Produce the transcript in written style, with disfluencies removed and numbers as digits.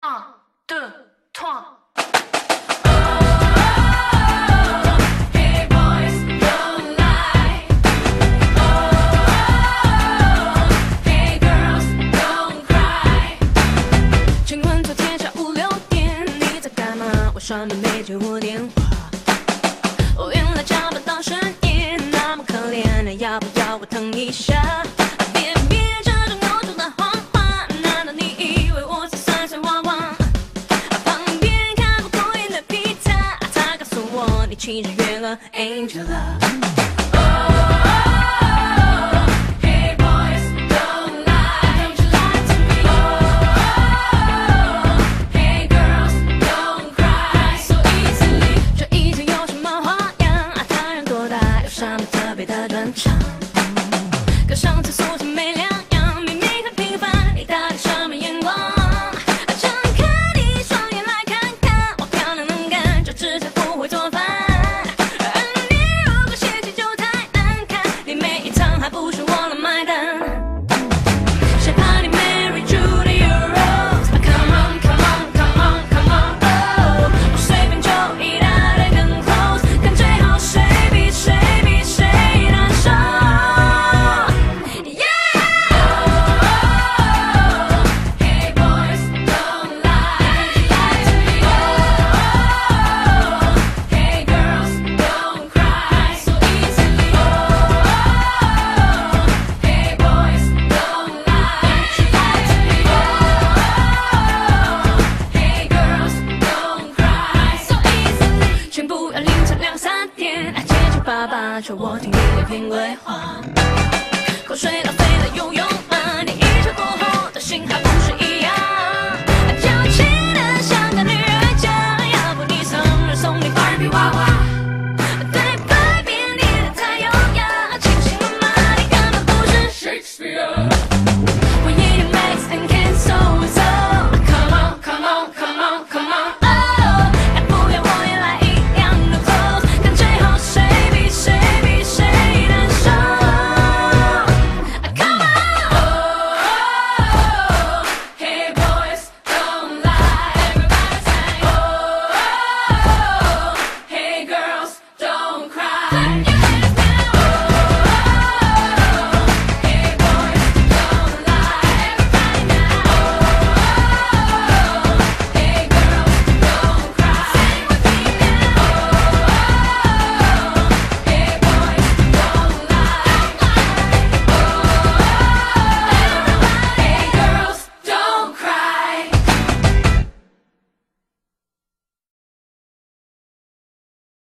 1, 2, 3. Hey boys, don't lie. Hey girls, don't cry. 请问昨天下午6点你在干嘛？为什么没接我电话？哦，原来找不到深夜那么可怜，要不要我疼一下？别这种扭曲的谎话，难道你以为我是3岁娃娃？旁边看不过眼的皮塔，他告诉我你其实约了 Angela。 Hey boys, don't lie. Don't you lie to me. Hey girls, don't cry so easily. 这一天有什么花样？他人多大？有什么特别的专长？跟上次素材没两样，明明很平凡，你到底什么眼光？睁开你双眼来看看，我漂亮能干，就只是不会做饭。你如果嫌弃就太难看，你每一趟还不是我来买单。谁怕你 Mary Julia Rose？ Come on, come on, come on, come on, oh！ 我随便就一大堆更 close， 看最后谁比谁难受。 Hey boys, don't lie. Hey girls, don't cry so easily. Hey boys, don't lie. Hey girls, don't cry so easily. 请不要凌晨2、3点，结结巴巴求我听你的评规话，口水浪费了游泳。